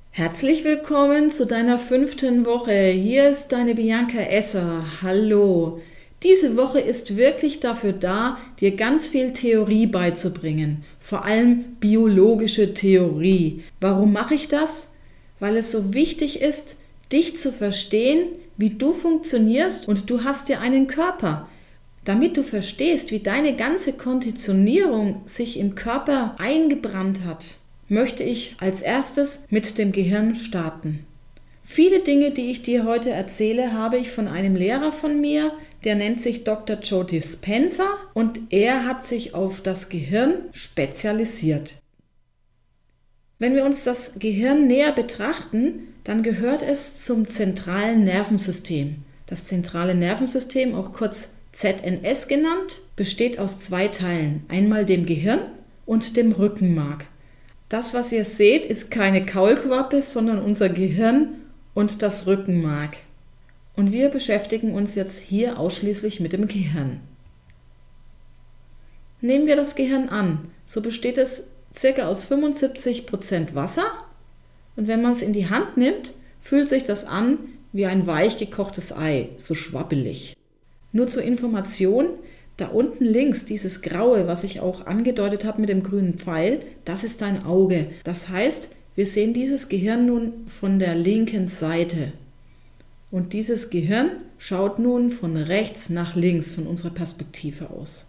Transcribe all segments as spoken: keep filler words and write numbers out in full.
Herzlich willkommen zu deiner fünften Woche. Hier ist deine Bianca Esser. Hallo. Diese Woche ist wirklich dafür da, dir ganz viel Theorie beizubringen. Vor allem biologische Theorie. Warum mache ich das? Weil es so wichtig ist, dich zu verstehen, wie du funktionierst, und du hast ja einen Körper. Damit du verstehst, wie deine ganze Konditionierung sich im Körper eingebrannt hat, möchte ich als erstes mit dem Gehirn starten. Viele Dinge, die ich dir heute erzähle, habe ich von einem Lehrer von mir, der nennt sich Doktor Joe Dispenza, und er hat sich auf das Gehirn spezialisiert. Wenn wir uns das Gehirn näher betrachten, dann gehört es zum zentralen Nervensystem. Das zentrale Nervensystem, auch kurz Z N S genannt, besteht aus zwei Teilen, einmal dem Gehirn und dem Rückenmark. Das, was ihr seht, ist keine Kaulquappe, sondern unser Gehirn und das Rückenmark. Und wir beschäftigen uns jetzt hier ausschließlich mit dem Gehirn. Nehmen wir das Gehirn an, so besteht es ca. aus fünfundsiebzig Prozent Wasser, und wenn man es in die Hand nimmt, fühlt sich das an wie ein weich gekochtes Ei, so schwabbelig. Nur zur Information: Da unten links, dieses Graue, was ich auch angedeutet habe mit dem grünen Pfeil, das ist dein Auge. Das heißt, wir sehen dieses Gehirn nun von der linken Seite. Und dieses Gehirn schaut nun von rechts nach links, von unserer Perspektive aus.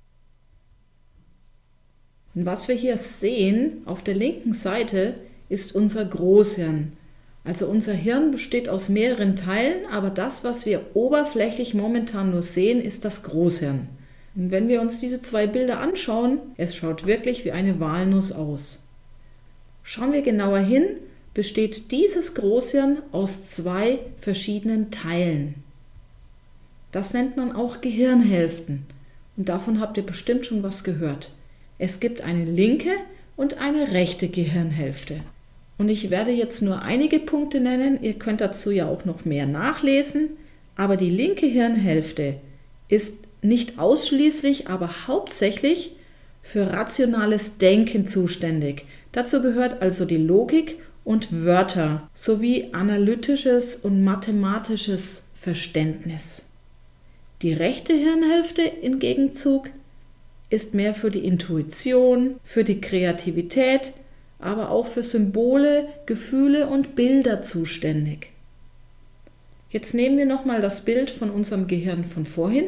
Und was wir hier sehen, auf der linken Seite, ist unser Großhirn. Also unser Hirn besteht aus mehreren Teilen, aber das, was wir oberflächlich momentan nur sehen, ist das Großhirn. Und wenn wir uns diese zwei Bilder anschauen, es schaut wirklich wie eine Walnuss aus. Schauen wir genauer hin, besteht dieses Großhirn aus zwei verschiedenen Teilen. Das nennt man auch Gehirnhälften. Und davon habt ihr bestimmt schon was gehört. Es gibt eine linke und eine rechte Gehirnhälfte. Und ich werde jetzt nur einige Punkte nennen, ihr könnt dazu ja auch noch mehr nachlesen, aber die linke Hirnhälfte ist nicht ausschließlich, aber hauptsächlich für rationales Denken zuständig. Dazu gehört also die Logik und Wörter sowie analytisches und mathematisches Verständnis. Die rechte Hirnhälfte im Gegenzug ist mehr für die Intuition, für die Kreativität, aber auch für Symbole, Gefühle und Bilder zuständig. Jetzt nehmen wir nochmal das Bild von unserem Gehirn von vorhin,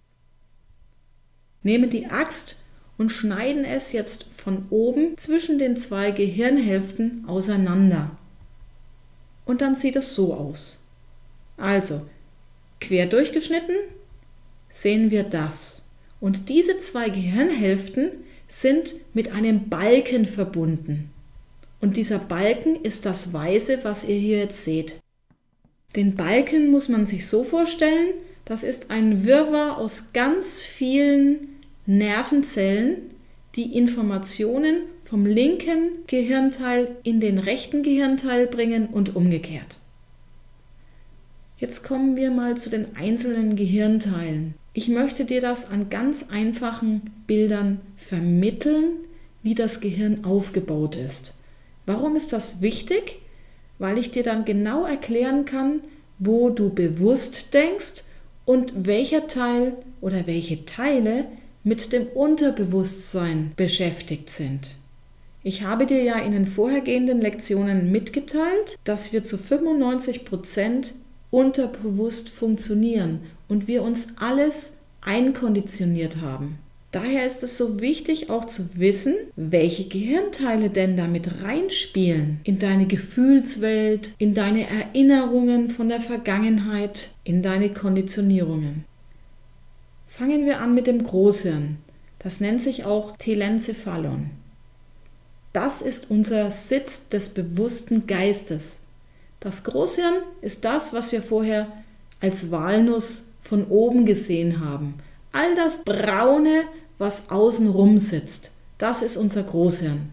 nehmen die Axt und schneiden es jetzt von oben zwischen den zwei Gehirnhälften auseinander. Und dann sieht es so aus. Also, quer durchgeschnitten sehen wir das. Und diese zwei Gehirnhälften sind mit einem Balken verbunden. Und dieser Balken ist das Weiße, was ihr hier jetzt seht. Den Balken muss man sich so vorstellen, das ist ein Wirrwarr aus ganz vielen Nervenzellen, die Informationen vom linken Gehirnteil in den rechten Gehirnteil bringen und umgekehrt. Jetzt kommen wir mal zu den einzelnen Gehirnteilen. Ich möchte dir das an ganz einfachen Bildern vermitteln, wie das Gehirn aufgebaut ist. Warum ist das wichtig? Weil ich dir dann genau erklären kann, wo du bewusst denkst und welcher Teil oder welche Teile mit dem Unterbewusstsein beschäftigt sind. Ich habe dir ja in den vorhergehenden Lektionen mitgeteilt, dass wir zu fünfundneunzig Prozent unterbewusst funktionieren und wir uns alles einkonditioniert haben. Daher ist es so wichtig auch zu wissen, welche Gehirnteile denn da mit reinspielen in deine Gefühlswelt, in deine Erinnerungen von der Vergangenheit, in deine Konditionierungen. Fangen wir an mit dem Großhirn. Das nennt sich auch Telencephalon. Das ist unser Sitz des bewussten Geistes. Das Großhirn ist das, was wir vorher als Walnuss von oben gesehen haben. All das Braune, was außenrum sitzt, das ist unser Großhirn.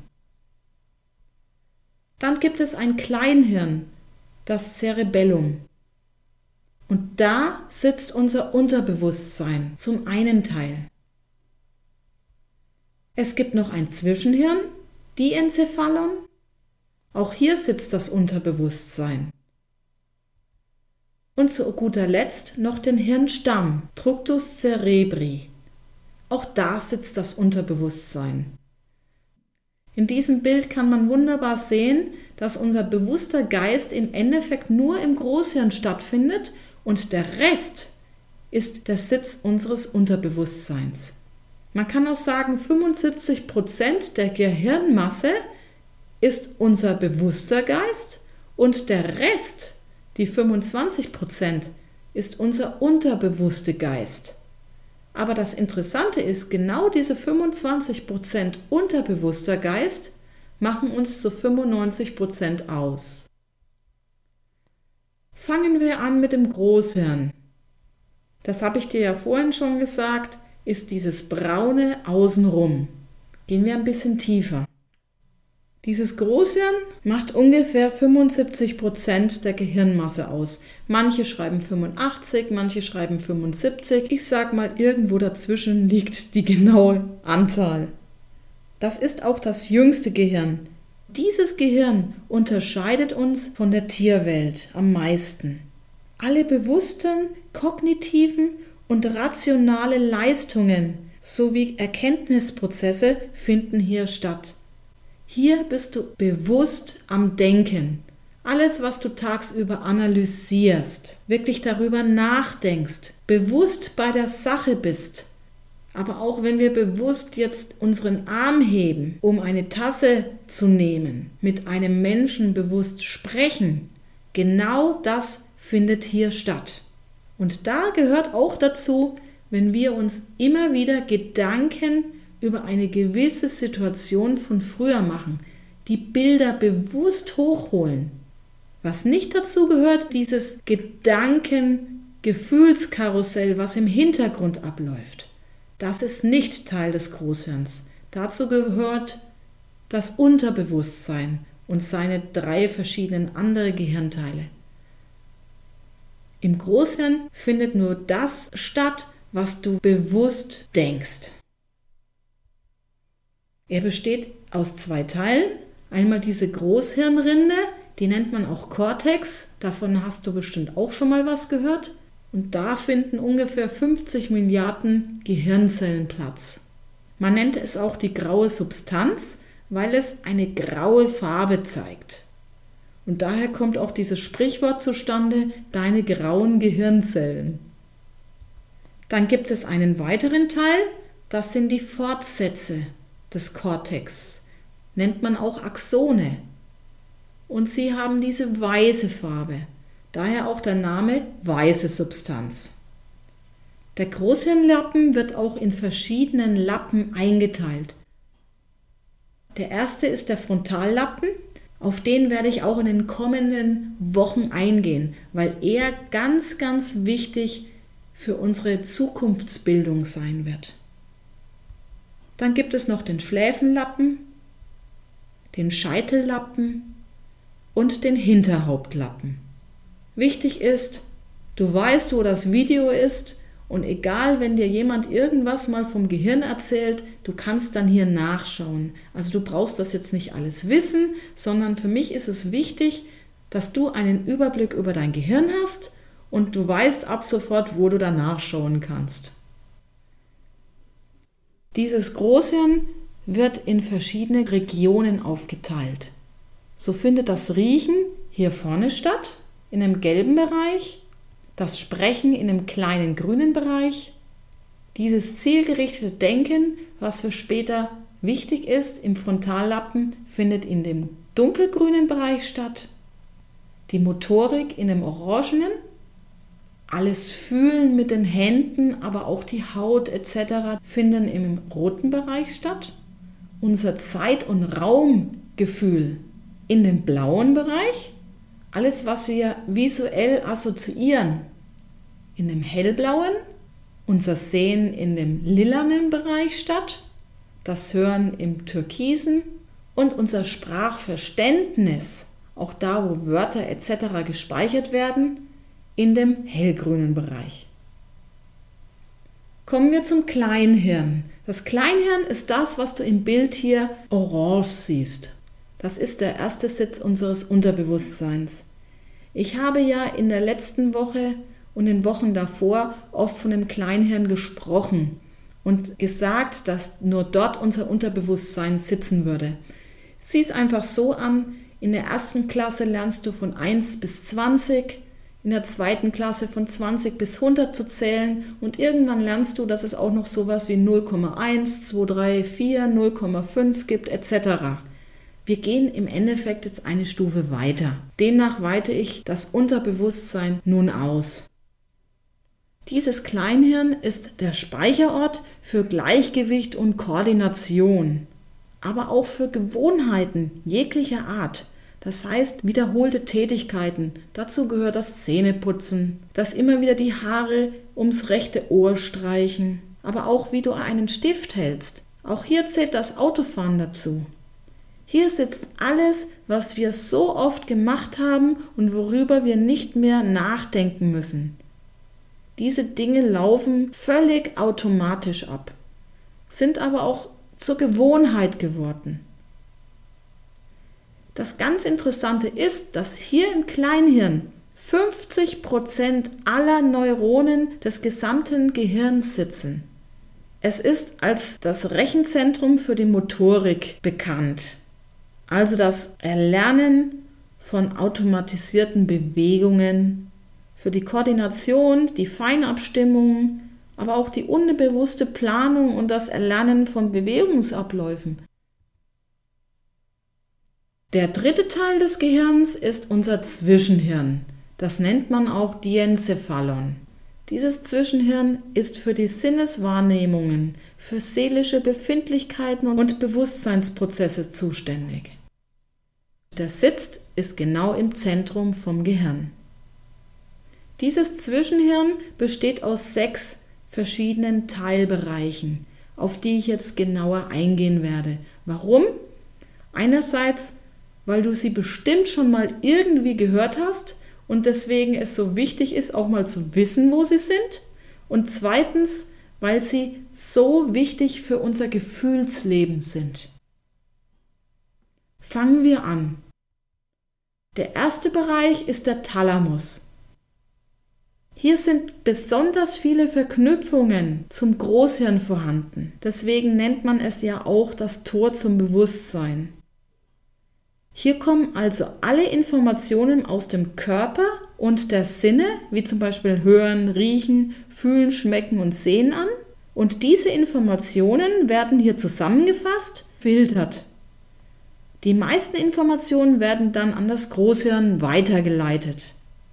Dann gibt es ein Kleinhirn, das Cerebellum. Und da sitzt unser Unterbewusstsein zum einen Teil. Es gibt noch ein Zwischenhirn, Diencephalon, Auch hier sitzt das Unterbewusstsein. Und zu guter Letzt noch den Hirnstamm, Trunctus cerebri. Auch da sitzt das Unterbewusstsein. In diesem Bild kann man wunderbar sehen, dass unser bewusster Geist im Endeffekt nur im Großhirn stattfindet und der Rest ist der Sitz unseres Unterbewusstseins. Man kann auch sagen, fünfundsiebzig Prozent der Gehirnmasse ist unser bewusster Geist und der Rest, die fünfundzwanzig Prozent, ist unser unterbewusster Geist. Aber das Interessante ist, genau diese fünfundzwanzig Prozent unterbewusster Geist machen uns zu fünfundneunzig Prozent aus. Fangen wir an mit dem Großhirn. Das habe ich dir ja vorhin schon gesagt, ist dieses braune Außenrum. Gehen wir ein bisschen tiefer. Dieses Großhirn macht ungefähr fünfundsiebzig Prozent der Gehirnmasse aus. Manche schreiben fünfundachtzig, manche schreiben fünfundsiebzig. Ich sag mal, irgendwo dazwischen liegt die genaue Anzahl. Das ist auch das jüngste Gehirn. Dieses Gehirn unterscheidet uns von der Tierwelt am meisten. Alle bewussten, kognitiven und rationale Leistungen sowie Erkenntnisprozesse finden hier statt. Hier bist du bewusst am Denken. Alles, was du tagsüber analysierst, wirklich darüber nachdenkst, bewusst bei der Sache bist. Aber auch wenn wir bewusst jetzt unseren Arm heben, um eine Tasse zu nehmen, mit einem Menschen bewusst sprechen, genau das findet hier statt. Und da gehört auch dazu, wenn wir uns immer wieder Gedanken über eine gewisse Situation von früher machen, die Bilder bewusst hochholen. Was nicht dazu gehört, dieses Gedanken-Gefühlskarussell, was im Hintergrund abläuft. Das ist nicht Teil des Großhirns. Dazu gehört das Unterbewusstsein und seine drei verschiedenen andere Gehirnteile. Im Großhirn findet nur das statt, was du bewusst denkst. Er besteht aus zwei Teilen. Einmal diese Großhirnrinde, die nennt man auch Cortex. Davon hast du bestimmt auch schon mal was gehört. Und da finden ungefähr fünfzig Milliarden Gehirnzellen Platz. Man nennt es auch die graue Substanz, weil es eine graue Farbe zeigt. Und daher kommt auch dieses Sprichwort zustande, deine grauen Gehirnzellen. Dann gibt es einen weiteren Teil, das sind die Fortsätze des Cortex, nennt man auch Axone. Und sie haben diese weiße Farbe, daher auch der Name weiße Substanz. Der Großhirnlappen wird auch in verschiedenen Lappen eingeteilt. Der erste ist der Frontallappen, auf den werde ich auch in den kommenden Wochen eingehen, weil er ganz, ganz wichtig für unsere Zukunftsbildung sein wird. Dann gibt es noch den Schläfenlappen, den Scheitellappen und den Hinterhauptlappen. Wichtig ist, du weißt, wo das Video ist und egal, wenn dir jemand irgendwas mal vom Gehirn erzählt, du kannst dann hier nachschauen. Also du brauchst das jetzt nicht alles wissen, sondern für mich ist es wichtig, dass du einen Überblick über dein Gehirn hast und du weißt ab sofort, wo du da nachschauen kannst. Dieses Großhirn wird in verschiedene Regionen aufgeteilt. So findet das Riechen hier vorne statt, in einem gelben Bereich, das Sprechen in einem kleinen grünen Bereich, dieses zielgerichtete Denken, was für später wichtig ist, im Frontallappen, findet in dem dunkelgrünen Bereich statt, die Motorik in dem orangenen, alles Fühlen mit den Händen, aber auch die Haut et cetera finden im roten Bereich statt. Unser Zeit- und Raumgefühl in dem blauen Bereich. Alles, was wir visuell assoziieren, in dem hellblauen. Unser Sehen in dem lilanen Bereich statt. Das Hören im türkisen. Und unser Sprachverständnis, auch da, wo Wörter et cetera gespeichert werden, in dem hellgrünen Bereich. Kommen wir zum Kleinhirn. Das Kleinhirn ist das, was du im Bild hier orange siehst. Das ist der erste Sitz unseres Unterbewusstseins. Ich habe ja in der letzten Woche und in Wochen davor oft von dem Kleinhirn gesprochen und gesagt, dass nur dort unser Unterbewusstsein sitzen würde. Sieh es einfach so an, in der ersten Klasse lernst du von eins bis zwanzig, in der zweiten Klasse von zwanzig bis hundert zu zählen und irgendwann lernst du, dass es auch noch sowas wie null Komma eins, zwei, drei, vier, null Komma fünf gibt et cetera. Wir gehen im Endeffekt jetzt eine Stufe weiter. Demnach weite ich das Unterbewusstsein nun aus. Dieses Kleinhirn ist der Speicherort für Gleichgewicht und Koordination, aber auch für Gewohnheiten jeglicher Art. Das heißt, wiederholte Tätigkeiten. Dazu gehört das Zähneputzen, das immer wieder die Haare ums rechte Ohr streichen, aber auch wie du einen Stift hältst. Auch hier zählt das Autofahren dazu. Hier sitzt alles, was wir so oft gemacht haben und worüber wir nicht mehr nachdenken müssen. Diese Dinge laufen völlig automatisch ab, sind aber auch zur Gewohnheit geworden. Das ganz Interessante ist, dass hier im Kleinhirn fünfzig Prozent aller Neuronen des gesamten Gehirns sitzen. Es ist als das Rechenzentrum für die Motorik bekannt, also das Erlernen von automatisierten Bewegungen, für die Koordination, die Feinabstimmung, aber auch die unbewusste Planung und das Erlernen von Bewegungsabläufen. Der dritte Teil des Gehirns ist unser Zwischenhirn. Das nennt man auch Diencephalon. Dieses Zwischenhirn ist für die Sinneswahrnehmungen, für seelische Befindlichkeiten und Bewusstseinsprozesse zuständig. Der Sitz ist genau im Zentrum vom Gehirn. Dieses Zwischenhirn besteht aus sechs verschiedenen Teilbereichen, auf die ich jetzt genauer eingehen werde. Warum? Einerseits, weil du sie bestimmt schon mal irgendwie gehört hast und deswegen es so wichtig ist, auch mal zu wissen, wo sie sind. Und zweitens, weil sie so wichtig für unser Gefühlsleben sind. Fangen wir an. Der erste Bereich ist der Thalamus. Hier sind besonders viele Verknüpfungen zum Großhirn vorhanden. Deswegen nennt man es ja auch das Tor zum Bewusstsein. Hier kommen also alle Informationen aus dem Körper und der Sinne, wie zum Beispiel Hören, Riechen, Fühlen, Schmecken und Sehen an. Und diese Informationen werden hier zusammengefasst, filtert. Die meisten Informationen werden dann an das Großhirn weitergeleitet.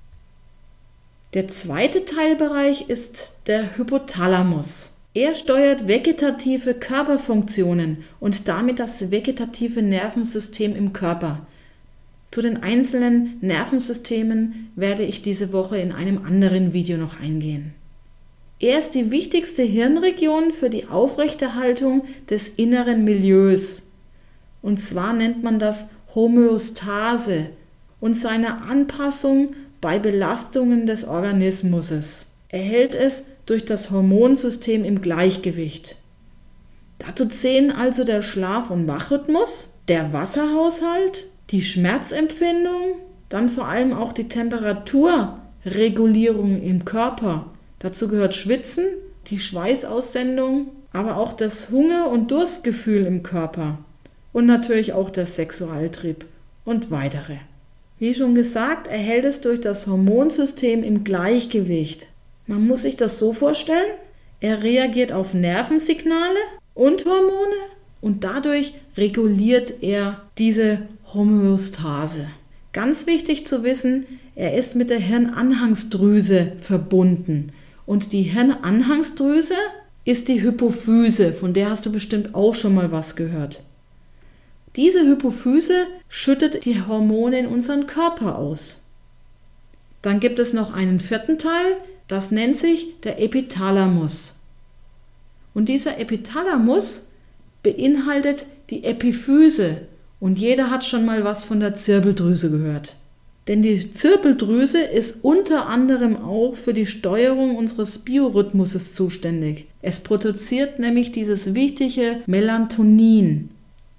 Der zweite Teilbereich ist der Hypothalamus. Er steuert vegetative Körperfunktionen und damit das vegetative Nervensystem im Körper. Zu den einzelnen Nervensystemen werde ich diese Woche in einem anderen Video noch eingehen. Er ist die wichtigste Hirnregion für die Aufrechterhaltung des inneren Milieus. Und zwar nennt man das Homöostase und seine Anpassung bei Belastungen des Organismus. Er hält es durch das Hormonsystem im Gleichgewicht. Dazu zählen also der Schlaf- und Wachrhythmus, der Wasserhaushalt, die Schmerzempfindung, dann vor allem auch die Temperaturregulierung im Körper. Dazu gehört Schwitzen, die Schweißaussendung, aber auch das Hunger- und Durstgefühl im Körper und natürlich auch der Sexualtrieb und weitere. Wie schon gesagt, er hält es durch das Hormonsystem im Gleichgewicht. Man muss sich das so vorstellen, er reagiert auf Nervensignale und Hormone und dadurch reguliert er diese Homöostase. Ganz wichtig zu wissen, er ist mit der Hirnanhangsdrüse verbunden und die Hirnanhangsdrüse ist die Hypophyse, von der hast du bestimmt auch schon mal was gehört. Diese Hypophyse schüttet die Hormone in unseren Körper aus. Dann gibt es noch einen vierten Teil, das nennt sich der Epithalamus. Und dieser Epithalamus beinhaltet die Epiphyse und jeder hat schon mal was von der Zirbeldrüse gehört. Denn die Zirbeldrüse ist unter anderem auch für die Steuerung unseres Biorhythmuses zuständig. Es produziert nämlich dieses wichtige Melatonin.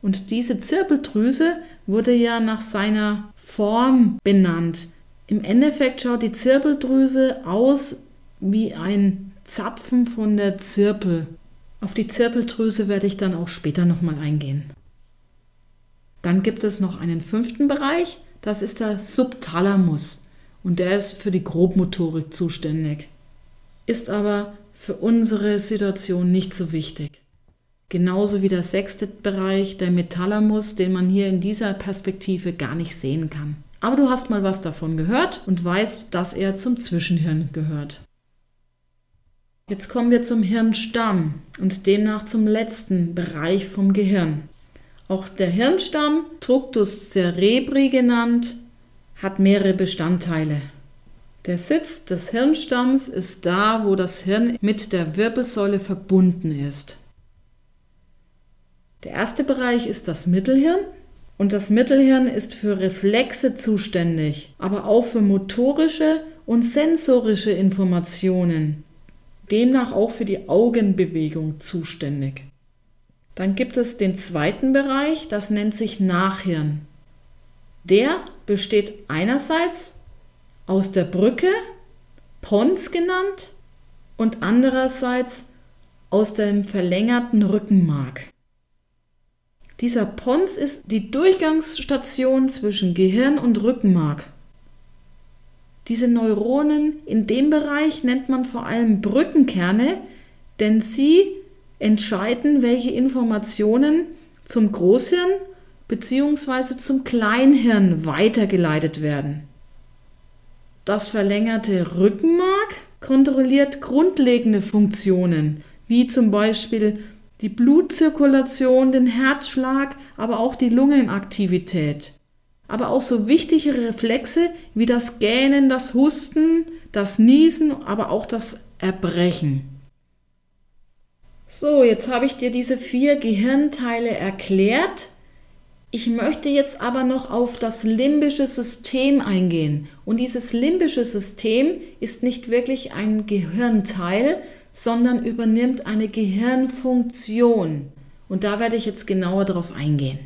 Und diese Zirbeldrüse wurde ja nach seiner Form benannt. Im Endeffekt schaut die Zirbeldrüse aus wie ein Zapfen von der Zirpel. Auf die Zirbeldrüse werde ich dann auch später nochmal eingehen. Dann gibt es noch einen fünften Bereich, das ist der Subthalamus. Und der ist für die Grobmotorik zuständig. Ist aber für unsere Situation nicht so wichtig. Genauso wie der sechste Bereich, der Metalamus, den man hier in dieser Perspektive gar nicht sehen kann. Aber du hast mal was davon gehört und weißt, dass er zum Zwischenhirn gehört. Jetzt kommen wir zum Hirnstamm und demnach zum letzten Bereich vom Gehirn. Auch der Hirnstamm, Trunctus cerebri genannt, hat mehrere Bestandteile. Der Sitz des Hirnstamms ist da, wo das Hirn mit der Wirbelsäule verbunden ist. Der erste Bereich ist das Mittelhirn und das Mittelhirn ist für Reflexe zuständig, aber auch für motorische und sensorische Informationen, demnach auch für die Augenbewegung zuständig. Dann gibt es den zweiten Bereich, das nennt sich Nachhirn. Der besteht einerseits aus der Brücke, Pons genannt, und andererseits aus dem verlängerten Rückenmark. Dieser Pons ist die Durchgangsstation zwischen Gehirn und Rückenmark. Diese Neuronen in dem Bereich nennt man vor allem Brückenkerne, denn sie entscheiden, welche Informationen zum Großhirn bzw. zum Kleinhirn weitergeleitet werden. Das verlängerte Rückenmark kontrolliert grundlegende Funktionen, wie zum Beispiel die Blutzirkulation, den Herzschlag, aber auch die Lungenaktivität. Aber auch so wichtige Reflexe wie das Gähnen, das Husten, das Niesen, aber auch das Erbrechen. So, jetzt habe ich dir diese vier Gehirnteile erklärt. Ich möchte jetzt aber noch auf das limbische System eingehen. Und dieses limbische System ist nicht wirklich ein Gehirnteil, sondern übernimmt eine Gehirnfunktion. Und da werde ich jetzt genauer darauf eingehen.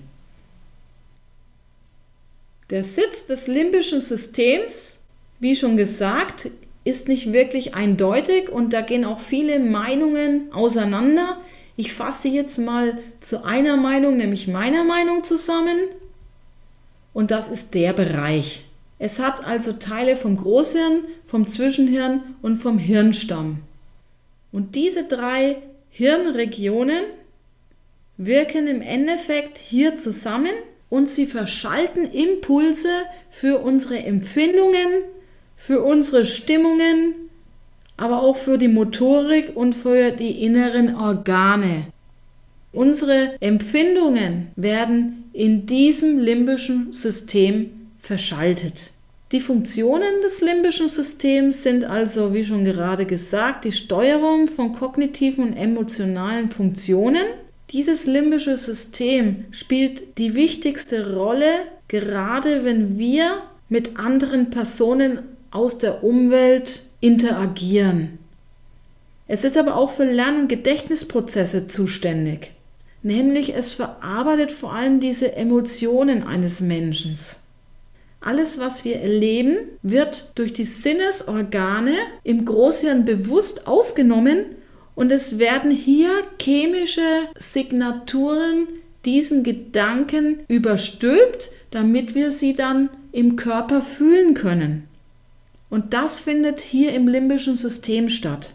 Der Sitz des limbischen Systems, wie schon gesagt, ist nicht wirklich eindeutig und da gehen auch viele Meinungen auseinander. Ich fasse jetzt mal zu einer Meinung, nämlich meiner Meinung zusammen. Und das ist der Bereich. Es hat also Teile vom Großhirn, vom Zwischenhirn und vom Hirnstamm. Und diese drei Hirnregionen wirken im Endeffekt hier zusammen und sie verschalten Impulse für unsere Empfindungen, für unsere Stimmungen, aber auch für die Motorik und für die inneren Organe. Unsere Empfindungen werden in diesem limbischen System verschaltet. Die Funktionen des limbischen Systems sind also, wie schon gerade gesagt, die Steuerung von kognitiven und emotionalen Funktionen. Dieses limbische System spielt die wichtigste Rolle, gerade wenn wir mit anderen Personen aus der Umwelt interagieren. Es ist aber auch für Lern- und Gedächtnisprozesse zuständig, nämlich es verarbeitet vor allem diese Emotionen eines Menschen. Alles, was wir erleben, wird durch die Sinnesorgane im Großhirn bewusst aufgenommen und es werden hier chemische Signaturen diesen Gedanken überstülpt, damit wir sie dann im Körper fühlen können. Und das findet hier im limbischen System statt.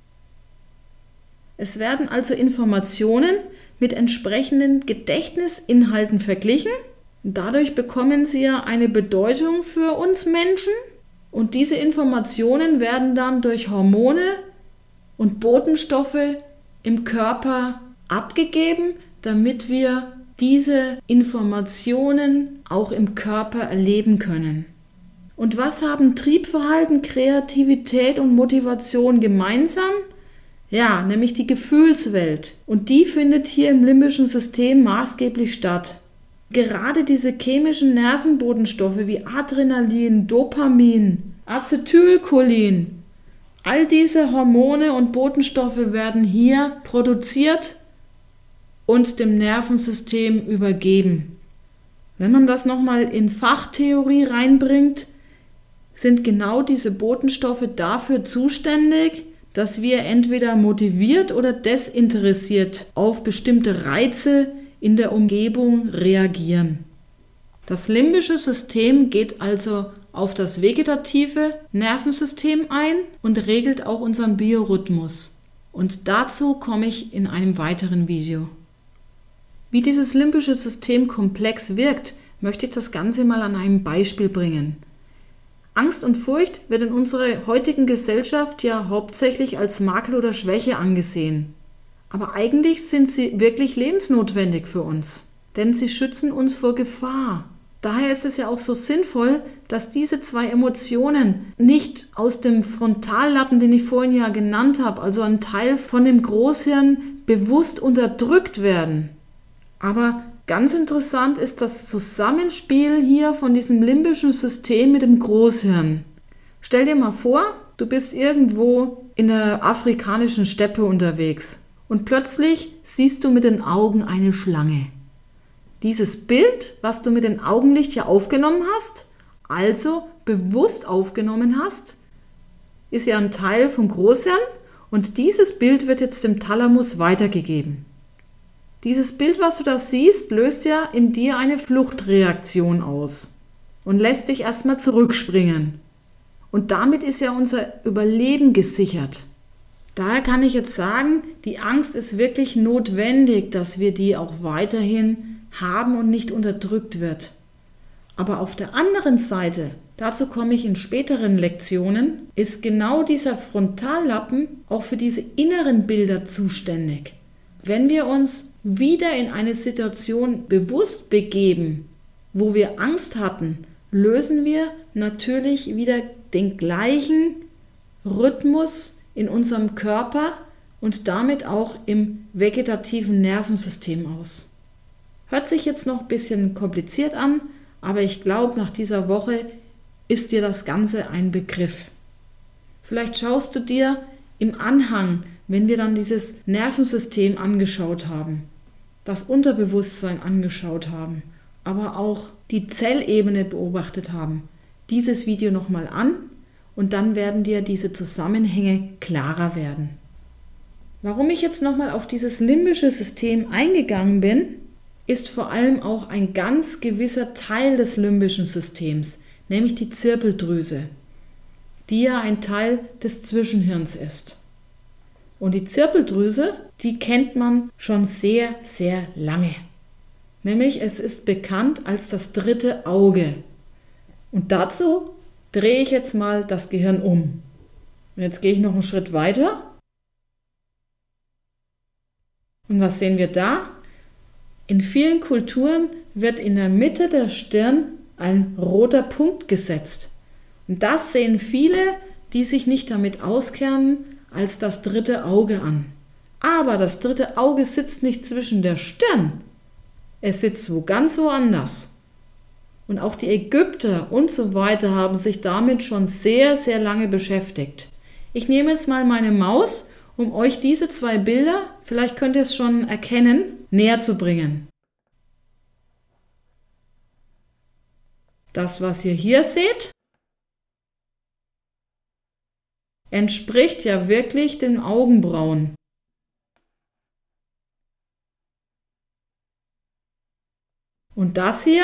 Es werden also Informationen mit entsprechenden Gedächtnisinhalten verglichen. Dadurch bekommen sie ja eine Bedeutung für uns Menschen und diese Informationen werden dann durch Hormone und Botenstoffe im Körper abgegeben, damit wir diese Informationen auch im Körper erleben können. Und was haben Triebverhalten, Kreativität und Motivation gemeinsam? Ja, nämlich die Gefühlswelt. Und die findet hier im limbischen System maßgeblich statt. Gerade diese chemischen Nervenbotenstoffe wie Adrenalin, Dopamin, Acetylcholin, all diese Hormone und Botenstoffe werden hier produziert und dem Nervensystem übergeben. Wenn man das nochmal in Fachtheorie reinbringt, sind genau diese Botenstoffe dafür zuständig, dass wir entweder motiviert oder desinteressiert auf bestimmte Reize in der Umgebung reagieren. Das limbische System geht also auf das vegetative Nervensystem ein und regelt auch unseren Biorhythmus. Und dazu komme ich in einem weiteren Video. Wie dieses limbische System komplex wirkt, möchte ich das Ganze mal an einem Beispiel bringen. Angst und Furcht wird in unserer heutigen Gesellschaft ja hauptsächlich als Makel oder Schwäche angesehen. Aber eigentlich sind sie wirklich lebensnotwendig für uns, denn sie schützen uns vor Gefahr. Daher ist es ja auch so sinnvoll, dass diese zwei Emotionen nicht aus dem Frontallappen, den ich vorhin ja genannt habe, also ein Teil von dem Großhirn, bewusst unterdrückt werden. Aber ganz interessant ist das Zusammenspiel hier von diesem limbischen System mit dem Großhirn. Stell dir mal vor, du bist irgendwo in der afrikanischen Steppe unterwegs und plötzlich siehst du mit den Augen eine Schlange. Dieses Bild, was du mit dem Augenlicht ja aufgenommen hast, also bewusst aufgenommen hast, ist ja ein Teil vom Großhirn und dieses Bild wird jetzt dem Thalamus weitergegeben. Dieses Bild, was du da siehst, löst ja in dir eine Fluchtreaktion aus und lässt dich erstmal zurückspringen. Und damit ist ja unser Überleben gesichert. Daher kann ich jetzt sagen, die Angst ist wirklich notwendig, dass wir die auch weiterhin haben und nicht unterdrückt wird. Aber auf der anderen Seite, dazu komme ich in späteren Lektionen, ist genau dieser Frontallappen auch für diese inneren Bilder zuständig. Wenn wir uns wieder in eine Situation bewusst begeben, wo wir Angst hatten, lösen wir natürlich wieder den gleichen Rhythmus in unserem Körper und damit auch im vegetativen Nervensystem aus. Hört sich jetzt noch ein bisschen kompliziert an, aber ich glaube, nach dieser Woche ist dir das Ganze ein Begriff. Vielleicht schaust du dir im Anhang, wenn wir dann dieses Nervensystem angeschaut haben, das Unterbewusstsein angeschaut haben, aber auch die Zellebene beobachtet haben, dieses Video nochmal an und dann werden dir diese Zusammenhänge klarer werden. Warum ich jetzt nochmal auf dieses limbische System eingegangen bin, ist vor allem auch ein ganz gewisser Teil des limbischen Systems, nämlich die Zirbeldrüse, die ja ein Teil des Zwischenhirns ist. Und die Zirbeldrüse, die kennt man schon sehr, sehr lange. Nämlich es ist bekannt als das dritte Auge. Und dazu drehe ich jetzt mal das Gehirn um. Und jetzt gehe ich noch einen Schritt weiter. Und was sehen wir da? In vielen Kulturen wird in der Mitte der Stirn ein roter Punkt gesetzt. Und das sehen viele, die sich nicht damit auskennen, als das dritte Auge an. Aber das dritte Auge sitzt nicht zwischen der Stirn. Es sitzt wo ganz woanders. Und auch die Ägypter und so weiter haben sich damit schon sehr, sehr lange beschäftigt. Ich nehme jetzt mal meine Maus, um euch diese zwei Bilder, vielleicht könnt ihr es schon erkennen, näher zu bringen. Das, was ihr hier seht, entspricht ja wirklich den Augenbrauen. Und das hier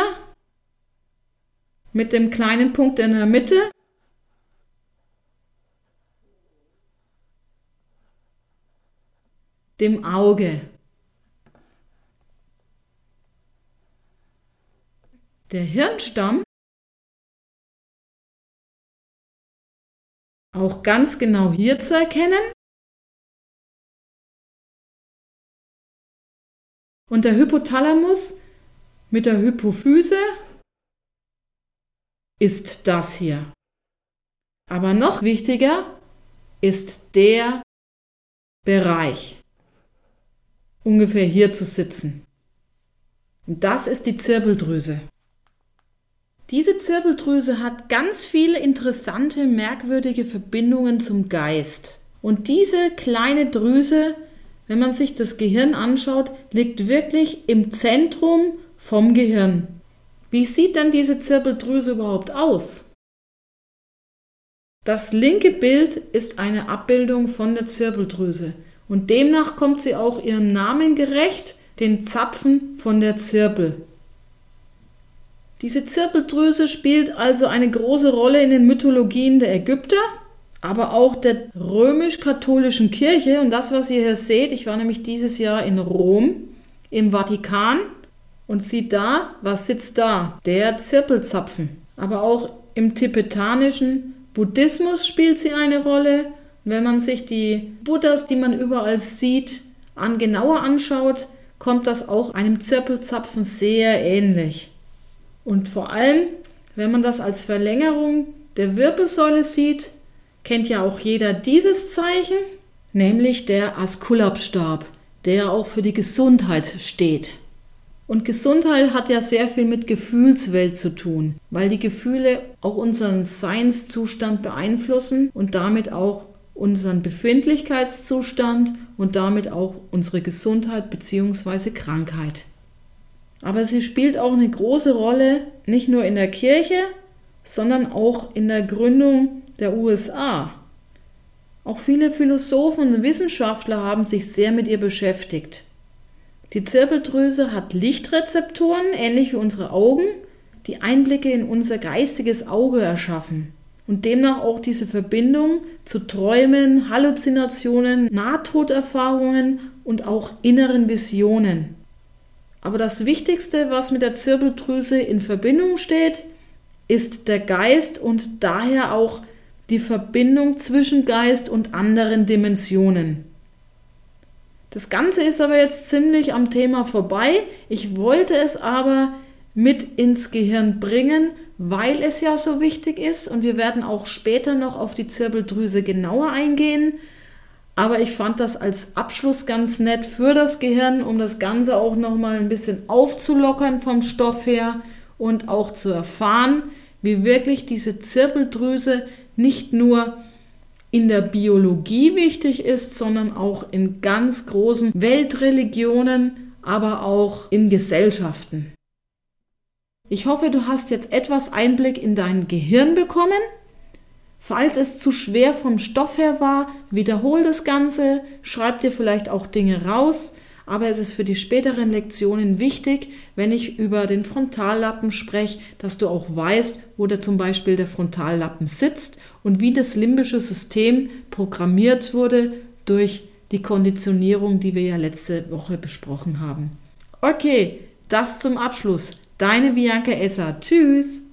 mit dem kleinen Punkt in der Mitte dem Auge. Der Hirnstamm, auch ganz genau hier zu erkennen, und der Hypothalamus mit der Hypophyse ist das hier. Aber noch wichtiger ist der Bereich, ungefähr hier zu sitzen. Und das ist die Zirbeldrüse. Diese Zirbeldrüse hat ganz viele interessante, merkwürdige Verbindungen zum Geist. Und diese kleine Drüse wenn man sich das Gehirn anschaut, liegt wirklich im Zentrum vom Gehirn. Wie sieht denn diese Zirbeldrüse überhaupt aus? Das linke Bild ist eine Abbildung von der Zirbeldrüse und demnach kommt sie auch ihrem Namen gerecht, den Zapfen von der Zirbel. Diese Zirbeldrüse spielt also eine große Rolle in den Mythologien der Ägypter, aber auch der römisch-katholischen Kirche. Und das, was ihr hier seht, ich war nämlich dieses Jahr in Rom, im Vatikan, und sieht da, was sitzt da? Der Zirkelzapfen. Aber auch im tibetanischen Buddhismus spielt sie eine Rolle. Wenn man sich die Buddhas, die man überall sieht, an genauer anschaut, kommt das auch einem Zirkelzapfen sehr ähnlich. Und vor allem, wenn man das als Verlängerung der Wirbelsäule sieht, kennt ja auch jeder dieses Zeichen, nämlich der Askulapstab, der auch für die Gesundheit steht. Und Gesundheit hat ja sehr viel mit Gefühlswelt zu tun, weil die Gefühle auch unseren Seinszustand beeinflussen und damit auch unseren Befindlichkeitszustand und damit auch unsere Gesundheit bzw. Krankheit. Aber sie spielt auch eine große Rolle, nicht nur in der Kirche, sondern auch in der Gründung der U S A. Auch viele Philosophen und Wissenschaftler haben sich sehr mit ihr beschäftigt. Die Zirbeldrüse hat Lichtrezeptoren, ähnlich wie unsere Augen, die Einblicke in unser geistiges Auge erschaffen und demnach auch diese Verbindung zu Träumen, Halluzinationen, Nahtoderfahrungen und auch inneren Visionen. Aber das Wichtigste, was mit der Zirbeldrüse in Verbindung steht, ist der Geist und daher auch die Verbindung zwischen Geist und anderen Dimensionen. Das Ganze ist aber jetzt ziemlich am Thema vorbei. Ich wollte es aber mit ins Gehirn bringen, weil es ja so wichtig ist und wir werden auch später noch auf die Zirbeldrüse genauer eingehen. Aber ich fand das als Abschluss ganz nett für das Gehirn, um das Ganze auch nochmal ein bisschen aufzulockern vom Stoff her und auch zu erfahren, wie wirklich diese Zirbeldrüse nicht nur in der Biologie wichtig ist, sondern auch in ganz großen Weltreligionen, aber auch in Gesellschaften. Ich hoffe, du hast jetzt etwas Einblick in dein Gehirn bekommen. Falls es zu schwer vom Stoff her war, wiederhol das Ganze, schreib dir vielleicht auch Dinge raus, aber es ist für die späteren Lektionen wichtig, wenn ich über den Frontallappen spreche, dass du auch weißt, wo der zum Beispiel der Frontallappen sitzt und wie das limbische System programmiert wurde durch die Konditionierung, die wir ja letzte Woche besprochen haben. Okay, das zum Abschluss. Deine Bianca Esser. Tschüss!